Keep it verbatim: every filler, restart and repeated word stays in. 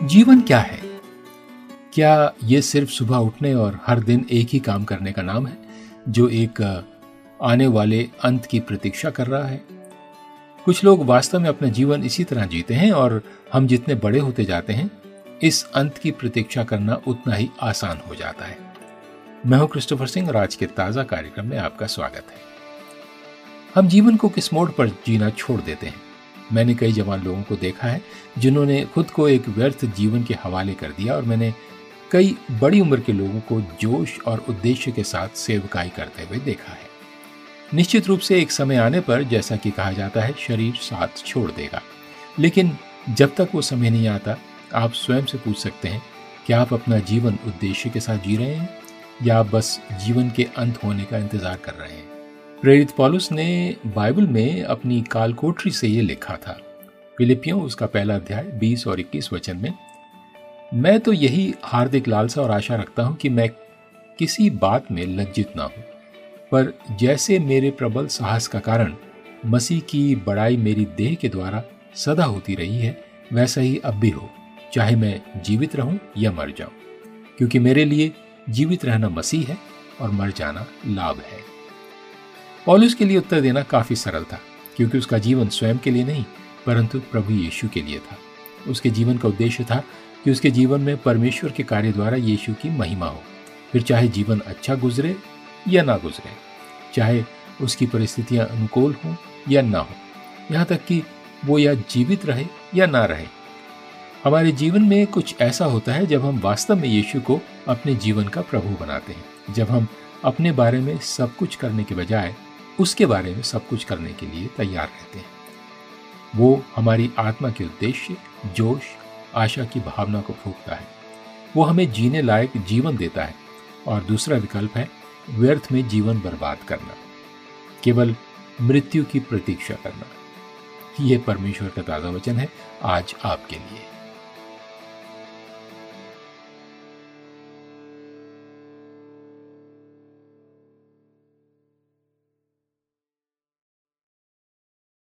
जीवन क्या है? क्या ये सिर्फ सुबह उठने और हर दिन एक ही काम करने का नाम है, जो एक आने वाले अंत की प्रतीक्षा कर रहा है? कुछ लोग वास्तव में अपना जीवन इसी तरह जीते हैं और हम जितने बड़े होते जाते हैं, इस अंत की प्रतीक्षा करना उतना ही आसान हो जाता है। मैं हूं क्रिस्टोफर सिंह और आज के ताजा कार्यक्रम में आपका स्वागत है। हम जीवन को किस मोड़ पर जीना छोड़ देते हैं? मैंने कई जवान लोगों को देखा है जिन्होंने खुद को एक व्यर्थ जीवन के हवाले कर दिया, और मैंने कई बड़ी उम्र के लोगों को जोश और उद्देश्य के साथ सेवकाई करते हुए देखा है। निश्चित रूप से एक समय आने पर, जैसा कि कहा जाता है, शरीर साथ छोड़ देगा, लेकिन जब तक वो समय नहीं आता, आप स्वयं से पूछ सकते हैं कि आप अपना जीवन उद्देश्य के साथ जी रहे हैं या आप बस जीवन के अंत होने का इंतजार कर रहे हैं। प्रेरित पौलुस ने बाइबल में अपनी कालकोठरी से ये लिखा था, फिलिपियों उसका पहला अध्याय बीस और इक्कीस वचन में, मैं तो यही हार्दिक लालसा और आशा रखता हूं कि मैं किसी बात में लज्जित ना हूं, पर जैसे मेरे प्रबल साहस का कारण मसीह की बड़ाई मेरी देह के द्वारा सदा होती रही है, वैसा ही अब भी हो, चाहे मैं जीवित रहूं या मर जाऊं, क्योंकि मेरे लिए जीवित रहना मसीह है और मर जाना लाभ है। पौलुस के लिए उत्तर देना काफी सरल था, क्योंकि उसका जीवन स्वयं के लिए नहीं परंतु प्रभु यीशु के लिए था। उसके जीवन का उद्देश्य था कि उसके जीवन में परमेश्वर के कार्य द्वारा यीशु की महिमा हो, फिर चाहे जीवन अच्छा गुजरे या ना गुजरे, चाहे उसकी परिस्थितियां अनुकूल हों या ना हो, यहाँ तक कि वो या जीवित रहे या ना रहे। हमारे जीवन में कुछ ऐसा होता है जब हम वास्तव में यीशु को अपने जीवन का प्रभु बनाते हैं, जब हम अपने बारे में सब कुछ करने के बजाय उसके बारे में सब कुछ करने के लिए तैयार रहते हैं। वो हमारी आत्मा के उद्देश्य, जोश, आशा की भावना को फूंकता है। वो हमें जीने लायक जीवन देता है, और दूसरा विकल्प है व्यर्थ में जीवन बर्बाद करना, केवल मृत्यु की प्रतीक्षा करना। यह परमेश्वर का ताजा वचन है आज आपके लिए।